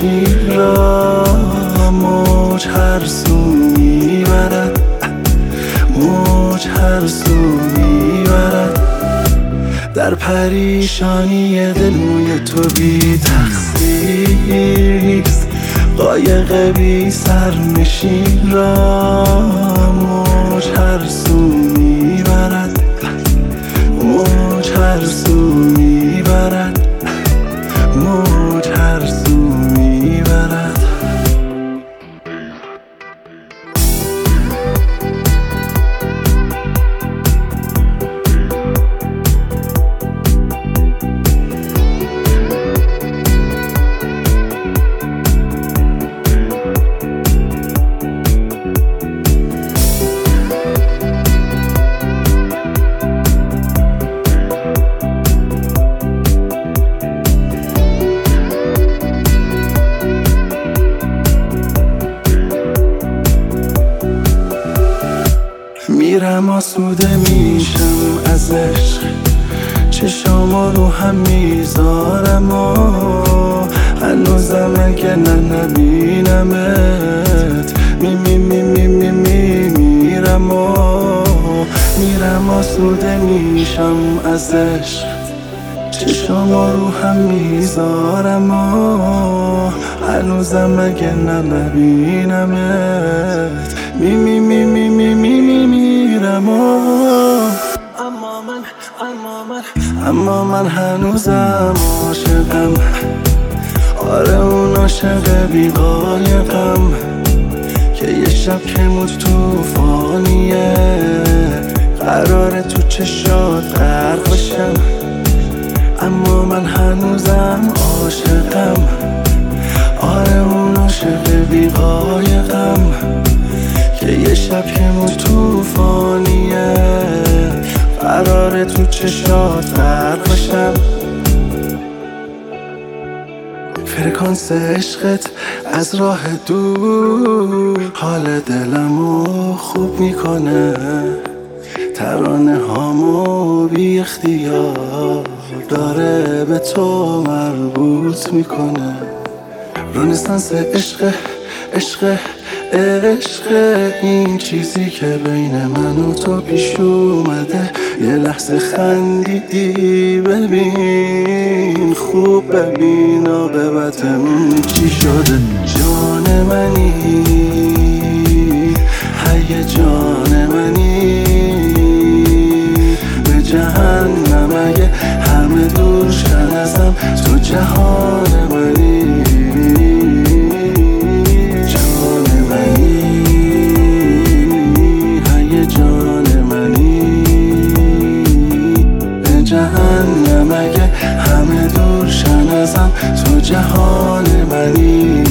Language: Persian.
شیر را موج هر سو میبرد، موج هر سو میبرد. در پریشانی دل موی تو بی تقصیر نیست، قایق بی سرنشین را موج هر سو میبرد، موج هر سو میبرد، موج هر سو میبرد. میرم آسوده میشم از عشق، چشامو رو هم میذارم و هنوزم اگه نبینمت میرم و میرم آسوده میشم از عشق، چشامو رو هم میذارم و هنوزم اگه نبینمت میرم و اما من هنوزم عاشقم. آره اون عاشق بی قایقم که یه شب که موج توفانیه قراره تو چشات غرق بشم. اما من هنوزم عاشقم. آره اون عاشق بی قایقم که یه شب که موج توفانیه قراره تو چشات غرق بشم. فرکانس عشقت از راه دور حال دلمو خوب میکنه، ترانه هامو بی اختیار داره به تو مربوط میکنه. رنسانس عشق عشق عشق، این چیزی که بین من و تو پیش اومده. یه لحظه خندیدی ببین، خوب ببین عاقبتمون چی شده. جان منی هی جان منی، به جهنم اگه همه دور شن ازم، تو جهان منی. جهنم اگه همه دور شن ازم، تو جهان منی.